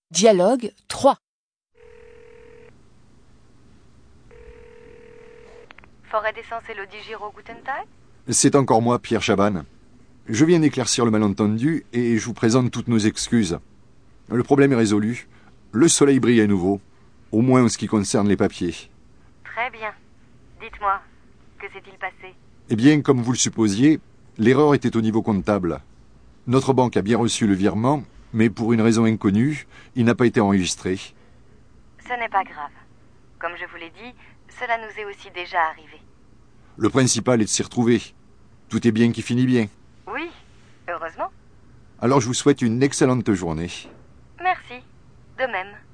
Dialogue 3. Forêt d'essence Elodie Giraud, Guten Tag. C'est encore moi, Pierre Chabanne. Je viens d'éclaircir le malentendu et je vous présente toutes nos excuses. Le problème est résolu. Le soleil brille à nouveau, au moins en ce qui concerne les papiers. Très bien. Dites-moi, que s'est-il passé? Eh bien, comme vous le supposiez, l'erreur était au niveau comptable. Notre banque a bien reçu le virement, mais pour une raison inconnue, il n'a pas été enregistré. Ce n'est pas grave. Comme je vous l'ai dit, cela nous est aussi déjà arrivé. Le principal est de s'y retrouver. Tout est bien qui finit bien. Oui, heureusement. Alors je vous souhaite une excellente journée. Merci. De même.